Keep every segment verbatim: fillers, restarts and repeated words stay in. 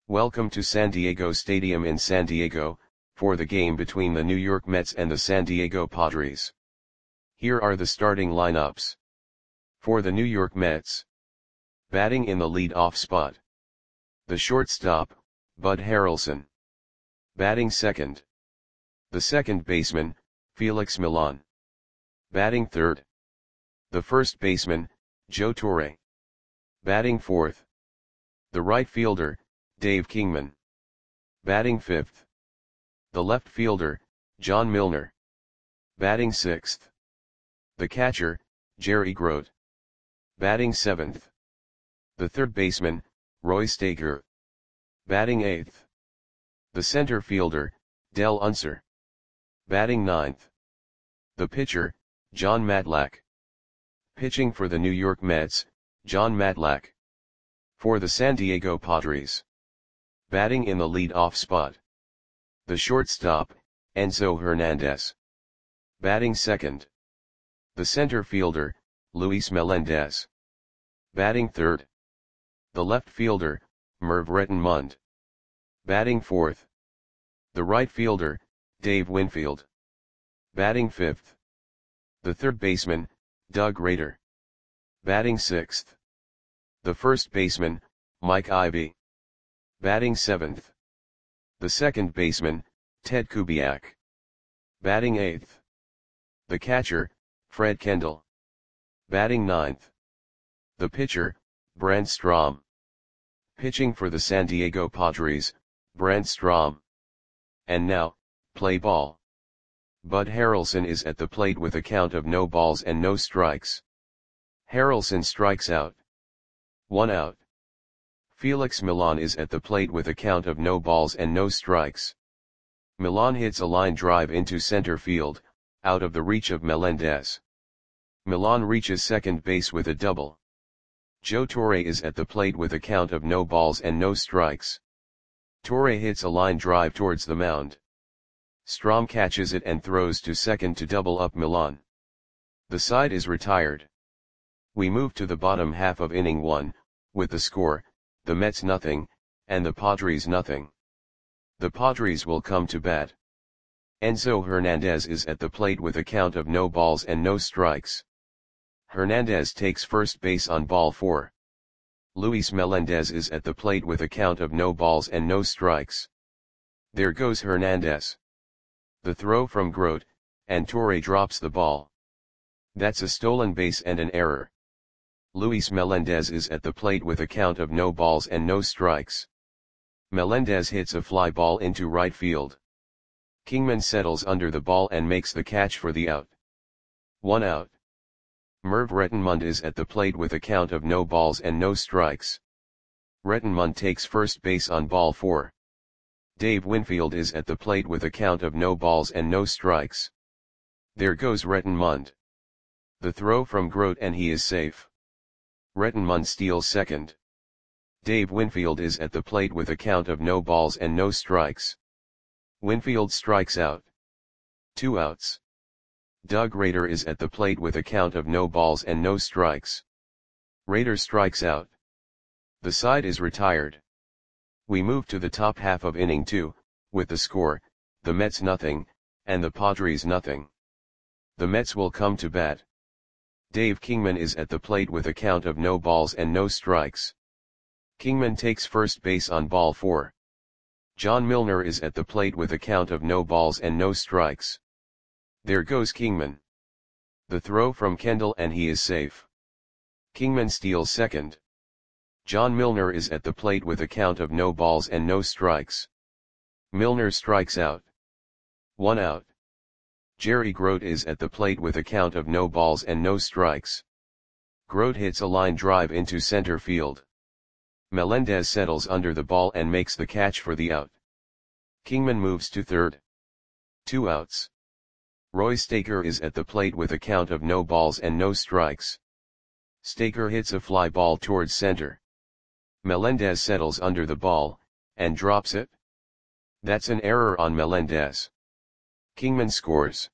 Welcome to San Diego Stadium in San Diego, for the game between the New York Mets and the San Diego Padres. Here are the starting lineups. For the New York Mets. Batting in the lead-off spot. The shortstop, Bud Harrelson. Batting second. The second baseman, Felix Millan. Batting third. The first baseman, Joe Torre. Batting fourth. The right fielder, Dave Kingman. Batting fifth. The left fielder, John Milner. Batting sixth. The catcher, Jerry Grote. Batting seventh. The third baseman, Roy Staker. Batting eighth. The center fielder, Del Unser. Batting ninth. The pitcher, Jon Matlack. Pitching for the New York Mets, Jon Matlack. For the San Diego Padres. Batting in the lead-off spot. The shortstop, Enzo Hernandez. Batting second. The center fielder, Luis Melendez. Batting third. The left fielder, Merv Rettenmund. Batting fourth. The right fielder, Dave Winfield. Batting fifth. The third baseman, Doug Rader. Batting sixth. The first baseman, Mike Ivy. Batting seventh. The second baseman, Ted Kubiak. Batting eighth. The catcher, Fred Kendall. Batting ninth. The pitcher, Brent Strom. Pitching for the San Diego Padres, Brent Strom. And now, play ball. Bud Harrelson is at the plate with a count of no balls and no strikes. Harrelson strikes out. One out. Felix Millan is at the plate with a count of no balls and no strikes. Millan hits a line drive into center field, out of the reach of Melendez. Millan reaches second base with a double. Joe Torre is at the plate with a count of no balls and no strikes. Torre hits a line drive towards the mound. Strom catches it and throws to second to double up Millan. The side is retired. We move to the bottom half of inning one, with the score, the Mets nothing, and the Padres nothing. The Padres will come to bat. Enzo Hernandez is at the plate with a count of no balls and no strikes. Hernandez takes first base on ball four. Luis Melendez is at the plate with a count of no balls and no strikes. There goes Hernandez. The throw from Grote, and Torre drops the ball. That's a stolen base and an error. Luis Melendez is at the plate with a count of no balls and no strikes. Melendez hits a fly ball into right field. Kingman settles under the ball and makes the catch for the out. One out. Merv Rettenmund is at the plate with a count of no balls and no strikes. Rettenmund takes first base on ball four. Dave Winfield is at the plate with a count of no balls and no strikes. There goes Rettenmund. The throw from Grote and he is safe. Rettenmund steals second. Dave Winfield is at the plate with a count of no balls and no strikes. Winfield strikes out. Two outs. Doug Rader is at the plate with a count of no balls and no strikes. Rader strikes out. The side is retired. We move to the top half of inning two, with the score, the Mets nothing, and the Padres nothing. The Mets will come to bat. Dave Kingman is at the plate with a count of no balls and no strikes. Kingman takes first base on ball four. John Milner is at the plate with a count of no balls and no strikes. There goes Kingman. The throw from Kendall and he is safe. Kingman steals second. John Milner is at the plate with a count of no balls and no strikes. Milner strikes out. One out. Jerry Grote is at the plate with a count of no balls and no strikes. Grote hits a line drive into center field. Melendez settles under the ball and makes the catch for the out. Kingman moves to third. Two outs. Roy Staker is at the plate with a count of no balls and no strikes. Staker hits a fly ball towards center. Melendez settles under the ball, and drops it. That's an error on Melendez. Kingman scores.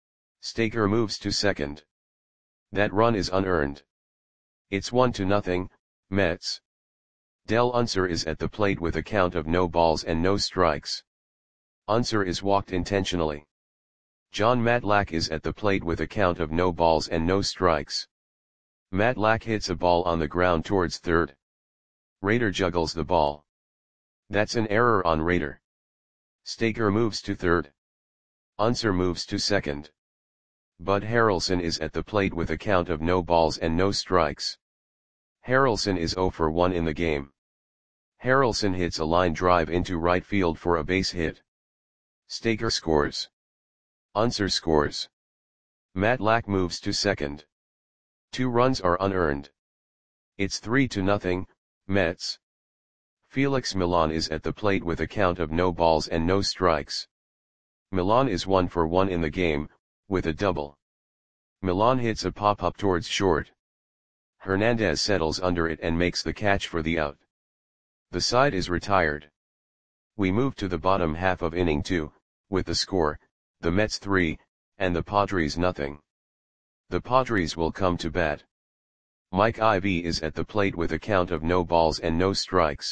Staker moves to second. That run is unearned. It's one to nothing, Mets. Del Unser is at the plate with a count of no balls and no strikes. Unser is walked intentionally. John Matlack is at the plate with a count of no balls and no strikes. Matlack hits a ball on the ground towards third. Rader juggles the ball. That's an error on Rader. Staker moves to third. Unser moves to second. Bud Harrelson is at the plate with a count of no balls and no strikes. Harrelson is zero for one in the game. Harrelson hits a line drive into right field for a base hit. Staker scores. Unser scores. Matlack moves to second. Two runs are unearned. It's three to nothing, Mets. Felix Millan is at the plate with a count of no balls and no strikes. Millan is one for one in the game, with a double. Millan hits a pop-up towards short. Hernandez settles under it and makes the catch for the out. The side is retired. We move to the bottom half of inning two, with the score, the Mets three, and the Padres nothing. The Padres will come to bat. Mike Ivy is at the plate with a count of no balls and no strikes.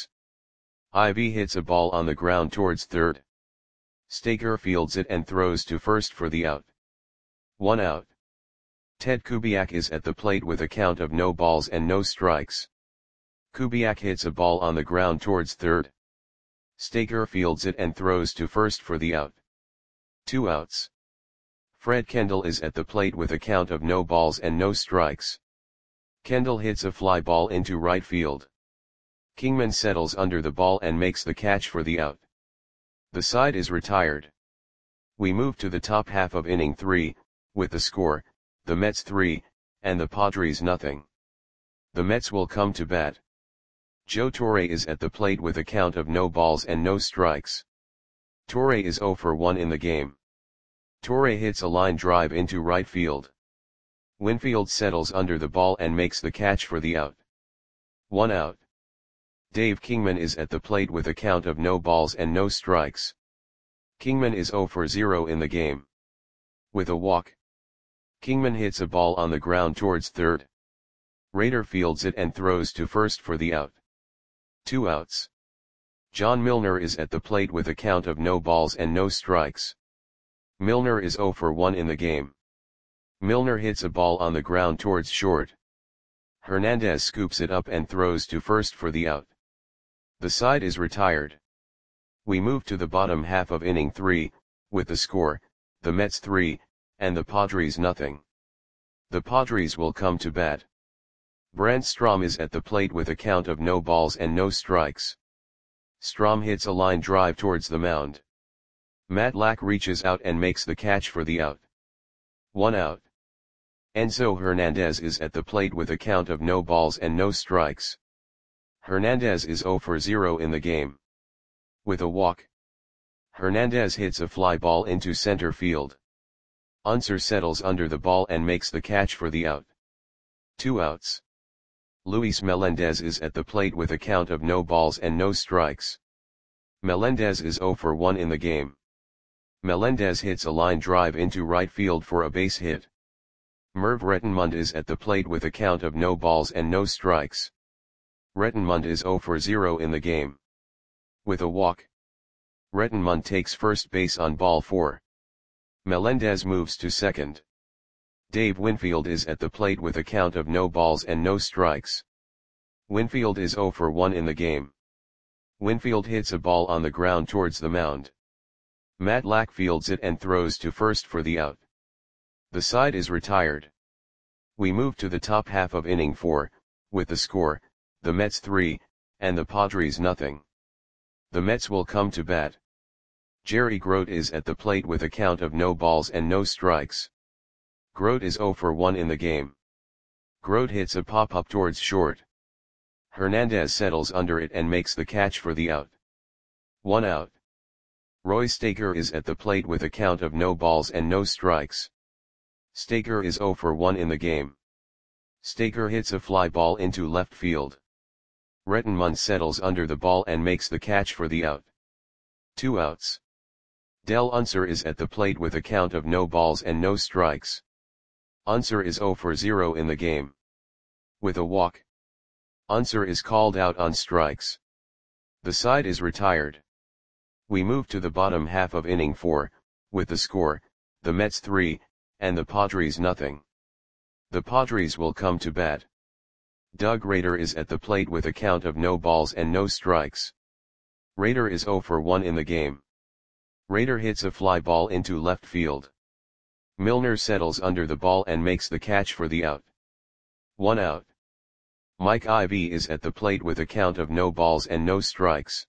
Ivy hits a ball on the ground towards third. Staker fields it and throws to first for the out. One out. Ted Kubiak is at the plate with a count of no balls and no strikes. Kubiak hits a ball on the ground towards third. Staker fields it and throws to first for the out. Two outs. Fred Kendall is at the plate with a count of no balls and no strikes. Kendall hits a fly ball into right field. Kingman settles under the ball and makes the catch for the out. The side is retired. We move to the top half of inning three, with the score, the Mets three, and the Padres nothing. The Mets will come to bat. Joe Torre is at the plate with a count of no balls and no strikes. Torre is zero for one in the game. Torre hits a line drive into right field. Winfield settles under the ball and makes the catch for the out. One out. Dave Kingman is at the plate with a count of no balls and no strikes. Kingman is zero for zero in the game. With a walk. Kingman hits a ball on the ground towards third. Rader fields it and throws to first for the out. Two outs. John Milner is at the plate with a count of no balls and no strikes. Milner is zero for one in the game. Milner hits a ball on the ground towards short. Hernandez scoops it up and throws to first for the out. The side is retired. We move to the bottom half of inning three, with the score, the Mets three, and the Padres nothing. The Padres will come to bat. Brant Strom is at the plate with a count of no balls and no strikes. Strom hits a line drive towards the mound. Matlack reaches out and makes the catch for the out. One out. Enzo Hernandez is at the plate with a count of no balls and no strikes. Hernandez is zero for zero in the game. With a walk. Hernandez hits a fly ball into center field. Unser settles under the ball and makes the catch for the out. Two outs. Luis Melendez is at the plate with a count of no balls and no strikes. Melendez is zero for one in the game. Melendez hits a line drive into right field for a base hit. Merv Rettenmund is at the plate with a count of no balls and no strikes. Rettenmund is zero for zero in the game. With a walk. Rettenmund takes first base on ball four. Melendez moves to second. Dave Winfield is at the plate with a count of no balls and no strikes. Winfield is zero for one in the game. Winfield hits a ball on the ground towards the mound. Matlack fields it and throws to first for the out. The side is retired. We move to the top half of inning four, with the score, the Mets three, and the Padres nothing. The Mets will come to bat. Jerry Grote is at the plate with a count of no balls and no strikes. Grote is zero for one in the game. Grote hits a pop-up towards short. Hernandez settles under it and makes the catch for the out. One out. Roy Staker is at the plate with a count of no balls and no strikes. Staker is zero for one in the game. Staker hits a fly ball into left field. Rettenmund settles under the ball and makes the catch for the out. Two outs. Del Unser is at the plate with a count of no balls and no strikes. Unser is zero for zero in the game. With a walk. Unser is called out on strikes. The side is retired. We move to the bottom half of inning four, with the score, the Mets three, and the Padres nothing. The Padres will come to bat. Doug Rader is at the plate with a count of no balls and no strikes. Rader is oh for one in the game. Rader hits a fly ball into left field. Milner settles under the ball and makes the catch for the out. One out. Mike Ivy is at the plate with a count of no balls and no strikes.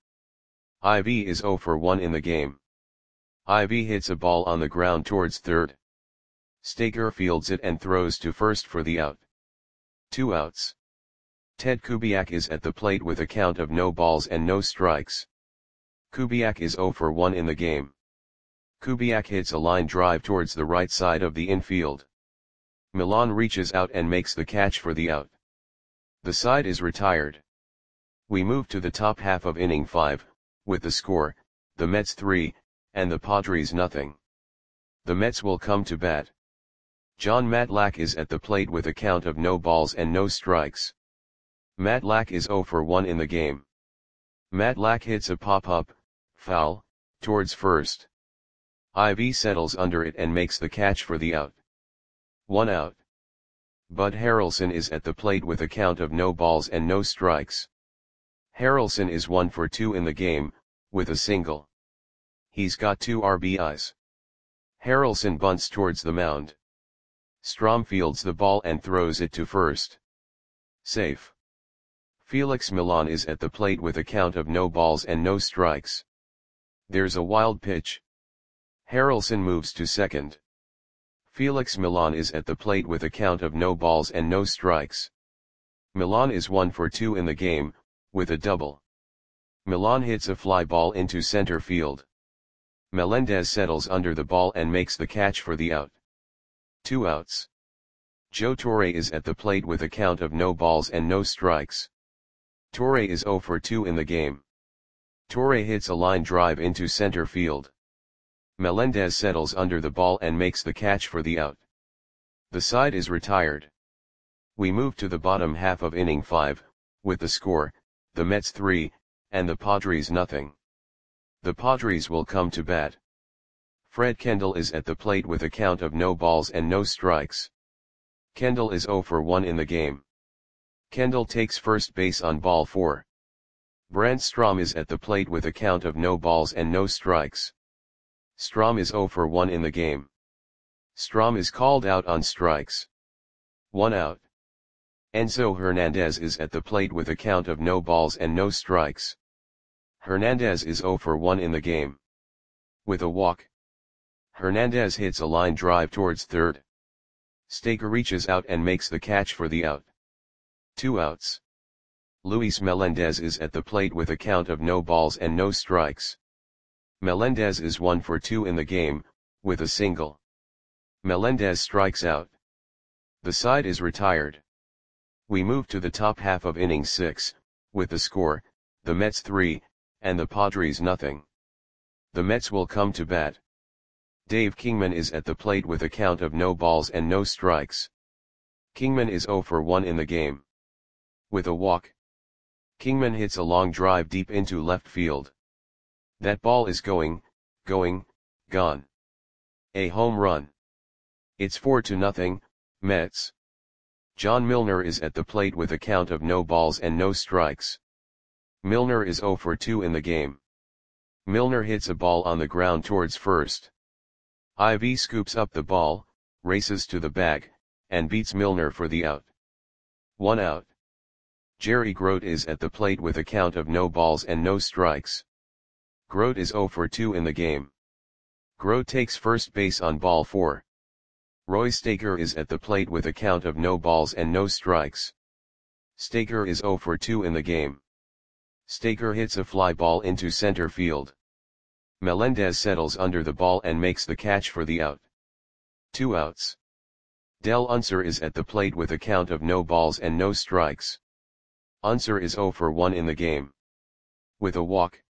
Ivy is oh for one in the game. Ivy hits a ball on the ground towards third. Staker fields it and throws to first for the out. Two outs. Ted Kubiak is at the plate with a count of no balls and no strikes. Kubiak is oh for one in the game. Kubiak hits a line drive towards the right side of the infield. Milan reaches out and makes the catch for the out. The side is retired. We move to the top half of inning five, with the score, the Mets three, and the Padres nothing. The Mets will come to bat. John Matlack is at the plate with a count of no balls and no strikes. Matlack is oh for one in the game. Matlack hits a pop-up, foul, towards first. Ivy settles under it and makes the catch for the out. One out. Bud Harrelson is at the plate with a count of no balls and no strikes. Harrelson is one for two in the game, with a single. He's got two R B Is. Harrelson bunts towards the mound. Strom fields the ball and throws it to first. Safe. Felix Milan is at the plate with a count of no balls and no strikes. There's a wild pitch. Harrelson moves to second. Felix Milan is at the plate with a count of no balls and no strikes. Milan is one for two in the game, with a double. Milan hits a fly ball into center field. Melendez settles under the ball and makes the catch for the out. Two outs. Joe Torre is at the plate with a count of no balls and no strikes. Torre is oh for two in the game. Torre hits a line drive into center field. Melendez settles under the ball and makes the catch for the out. The side is retired. We move to the bottom half of inning five, with the score, the Mets three, and the Padres nothing. The Padres will come to bat. Fred Kendall is at the plate with a count of no balls and no strikes. Kendall is oh for one in the game. Kendall takes first base on ball four. Brant Strom is at the plate with a count of no balls and no strikes. Strom is oh for one in the game. Strom is called out on strikes. One out. Enzo Hernandez is at the plate with a count of no balls and no strikes. Hernandez is oh for one in the game. With a walk. Hernandez hits a line drive towards third. Staker reaches out and makes the catch for the out. Two outs. Luis Melendez is at the plate with a count of no balls and no strikes. Melendez is one for two in the game, with a single. Melendez strikes out. The side is retired. We move to the top half of inning six, with the score, the Mets three, and the Padres nothing. The Mets will come to bat. Dave Kingman is at the plate with a count of no balls and no strikes. Kingman is oh for one in the game. With a walk. Kingman hits a long drive deep into left field. That ball is going, going, gone. A home run. It's four to nothing, Mets. John Milner is at the plate with a count of no balls and no strikes. Milner is oh for two in the game. Milner hits a ball on the ground towards first. Ivy scoops up the ball, races to the bag, and beats Milner for the out. One out. Jerry Grote is at the plate with a count of no balls and no strikes. Grote is oh for two in the game. Grote takes first base on ball four. Roy Staker is at the plate with a count of no balls and no strikes. Staker is oh for two in the game. Staker hits a fly ball into center field. Melendez settles under the ball and makes the catch for the out. Two outs. Del Unser is at the plate with a count of no balls and no strikes. Unser is oh for one in the game. With a walk.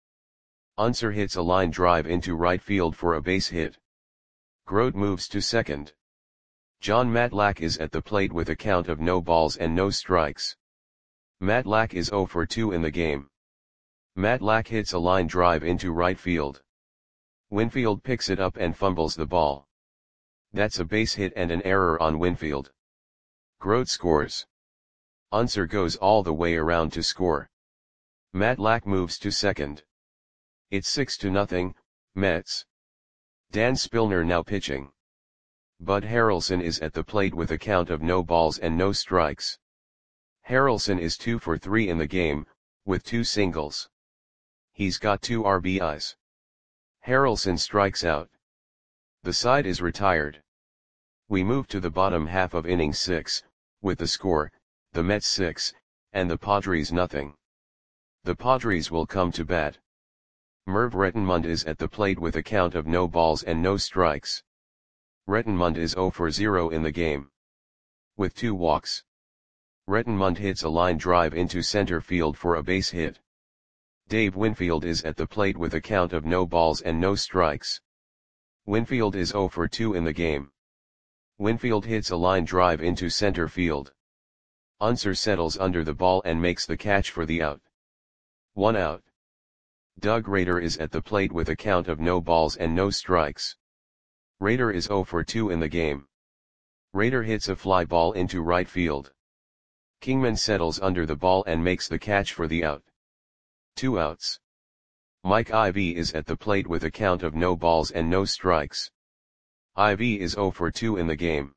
Unser hits a line drive into right field for a base hit. Grote moves to second. John Matlack is at the plate with a count of no balls and no strikes. Matlack is zero for two in the game. Matlack hits a line drive into right field. Winfield picks it up and fumbles the ball. That's a base hit and an error on Winfield. Grote scores. Unser goes all the way around to score. Matlack moves to second. It's six to nothing, Mets. Dan Spillner now pitching. Bud Harrelson is at the plate with a count of no balls and no strikes. Harrelson is two for three in the game, with two singles. He's got two R B Is. Harrelson strikes out. The side is retired. We move to the bottom half of inning six, with the score, the Mets six, and the Padres nothing. The Padres will come to bat. Merv Rettenmund is at the plate with a count of no balls and no strikes. Rettenmund is zero for zero in the game. With two walks. Rettenmund hits a line drive into center field for a base hit. Dave Winfield is at the plate with a count of no balls and no strikes. Winfield is zero for two in the game. Winfield hits a line drive into center field. Unser settles under the ball and makes the catch for the out. One out. Doug Rader is at the plate with a count of no balls and no strikes. Rader is zero for two in the game. Rader hits a fly ball into right field. Kingman settles under the ball and makes the catch for the out. Two outs. Mike Ivy is at the plate with a count of no balls and no strikes. Ivy is zero for two in the game.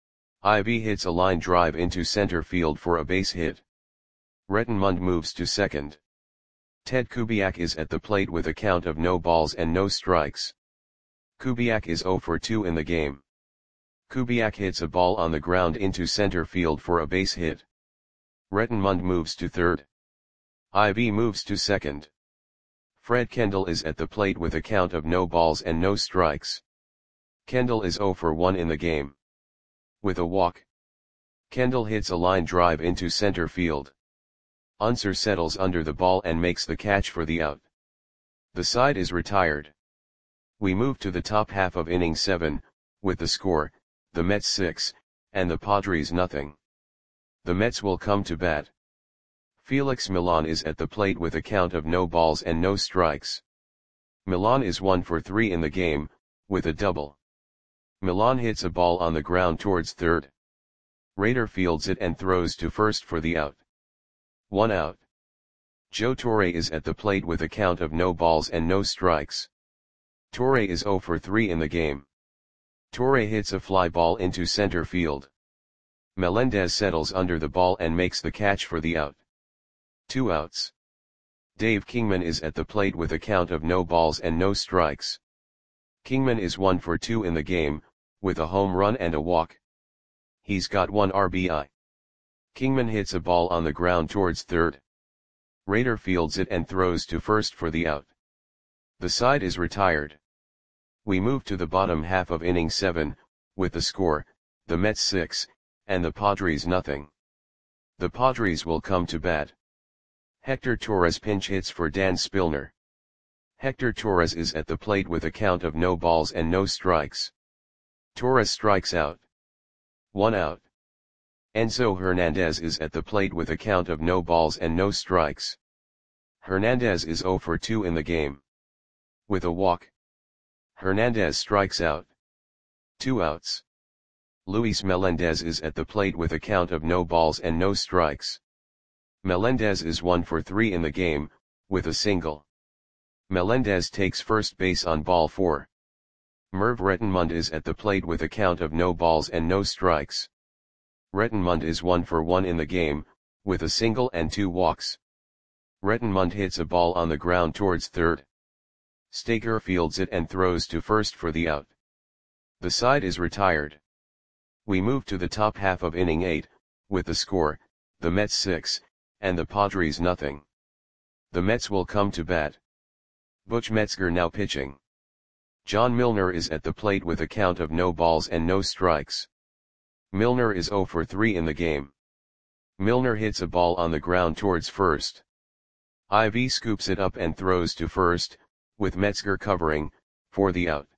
Ivy hits a line drive into center field for a base hit. Rettenmund moves to second. Ted Kubiak is at the plate with a count of no balls and no strikes. Kubiak is zero for two in the game. Kubiak hits a ball on the ground into center field for a base hit. Rettenmund moves to third. Ivy moves to second. Fred Kendall is at the plate with a count of no balls and no strikes. Kendall is zero for one in the game. With a walk. Kendall hits a line drive into center field. Unser settles under the ball and makes the catch for the out. The side is retired. We move to the top half of inning seven, with the score, the Mets six, and the Padres nothing. The Mets will come to bat. Felix Millan is at the plate with a count of no balls and no strikes. Millan is one for three in the game, with a double. Millan hits a ball on the ground towards third. Rader fields it and throws to first for the out. One out. Joe Torre is at the plate with a count of no balls and no strikes. Torre is zero for three in the game. Torre hits a fly ball into center field. Melendez settles under the ball and makes the catch for the out. Two outs. Dave Kingman is at the plate with a count of no balls and no strikes. Kingman is one for two in the game, with a home run and a walk. He's got one R B I. Kingman hits a ball on the ground towards third. Rader fields it and throws to first for the out. The side is retired. We move to the bottom half of inning seven, with the score, the Mets six, and the Padres nothing. The Padres will come to bat. Hector Torres pinch hits for Dan Spillner. Hector Torres is at the plate with a count of no balls and no strikes. Torres strikes out. One out. Enzo Hernandez is at the plate with a count of no balls and no strikes. Hernandez is zero for two in the game. With a walk. Hernandez strikes out. Two outs. Luis Melendez is at the plate with a count of no balls and no strikes. Melendez is one for three in the game, with a single. Melendez takes first base on ball four. Merv Rettenmund is at the plate with a count of no balls and no strikes. Rettenmund is one for one in the game, with a single and two walks. Rettenmund hits a ball on the ground towards third. Staker fields it and throws to first for the out. The side is retired. We move to the top half of inning eight, with the score, the Mets six, and the Padres nothing. The Mets will come to bat. Butch Metzger now pitching. John Milner is at the plate with a count of no balls and no strikes. Milner is zero for three in the game. Milner hits a ball on the ground towards first. Ivy scoops it up and throws to first, with Metzger covering, for the out.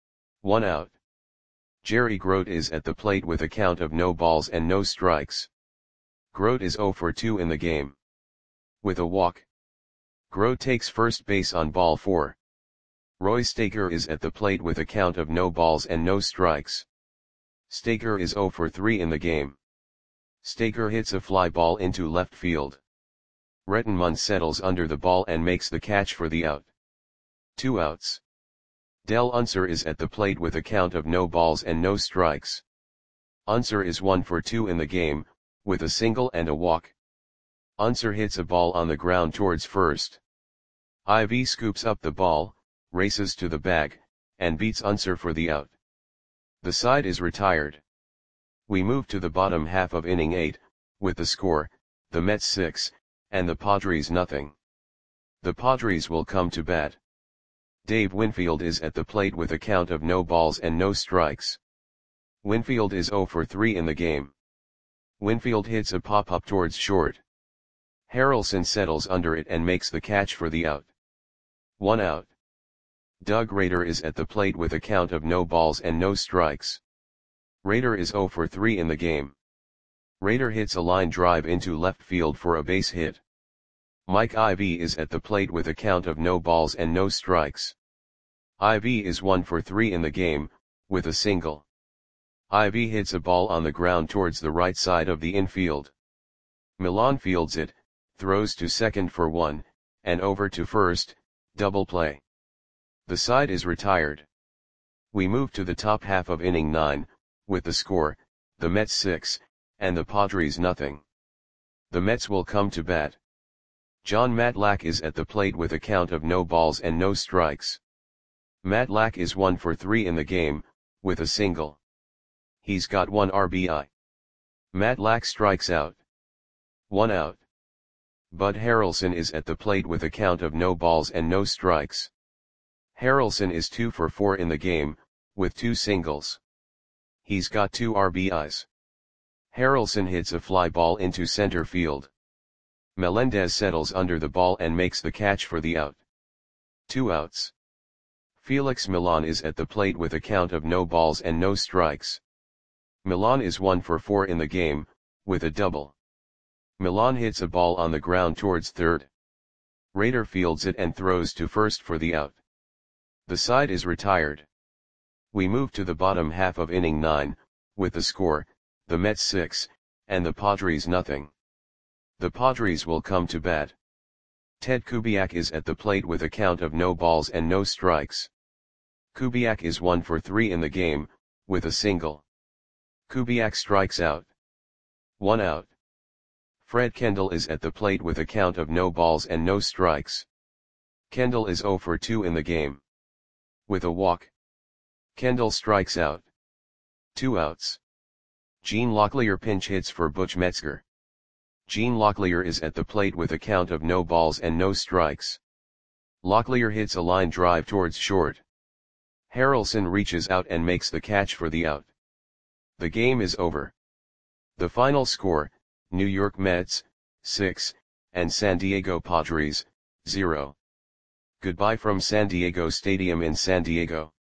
One out. Jerry Grote is at the plate with a count of no balls and no strikes. Grote is zero for two in the game. With a walk, Grote takes first base on ball four. Roy Staker is at the plate with a count of no balls and no strikes. Staker is zero for three in the game. Staker hits a fly ball into left field. Rettenmund settles under the ball and makes the catch for the out. Two outs. Del Unser is at the plate with a count of no balls and no strikes. Unser is one for two in the game, with a single and a walk. Unser hits a ball on the ground towards first. Ivy scoops up the ball, races to the bag, and beats Unser for the out. The side is retired. We move to the bottom half of inning eight, with the score, the Mets six, and the Padres nothing. The Padres will come to bat. Dave Winfield is at the plate with a count of no balls and no strikes. Winfield is zero for three in the game. Winfield hits a pop-up towards short. Harrelson settles under it and makes the catch for the out. One out. Doug Rader is at the plate with a count of no balls and no strikes. Rader is zero for three in the game. Rader hits a line drive into left field for a base hit. Mike Ivy is at the plate with a count of no balls and no strikes. Ivy is one for three in the game, with a single. Ivy hits a ball on the ground towards the right side of the infield. Milan fields it, throws to second for one, and over to first, double play. The side is retired. We move to the top half of inning nine, with the score, the Mets six, and the Padres nothing. The Mets will come to bat. John Matlack is at the plate with a count of no balls and no strikes. Matlack is one for three in the game, with a single. He's got one R B I. Matlack strikes out. One out. Bud Harrelson is at the plate with a count of no balls and no strikes. Harrelson is two for four in the game, with two singles. He's got two R B Is. Harrelson hits a fly ball into center field. Melendez settles under the ball and makes the catch for the out. Two outs. Felix Milan is at the plate with a count of no balls and no strikes. Milan is one for four in the game, with a double. Milan hits a ball on the ground towards third. Rader fields it and throws to first for the out. The side is retired. We move to the bottom half of inning nine, with the score, the Mets six, and the Padres nothing. The Padres will come to bat. Ted Kubiak is at the plate with a count of no balls and no strikes. Kubiak is one for three in the game, with a single. Kubiak strikes out. One out. Fred Kendall is at the plate with a count of no balls and no strikes. Kendall is zero for two in the game. With a walk, Kendall strikes out. Two outs. Gene Locklear pinch hits for Butch Metzger. Gene Locklear is at the plate with a count of no balls and no strikes. Locklear hits a line drive towards short. Harrelson reaches out and makes the catch for the out. The game is over. The final score, New York Mets, six, and San Diego Padres, zero. Goodbye from San Diego Stadium in San Diego.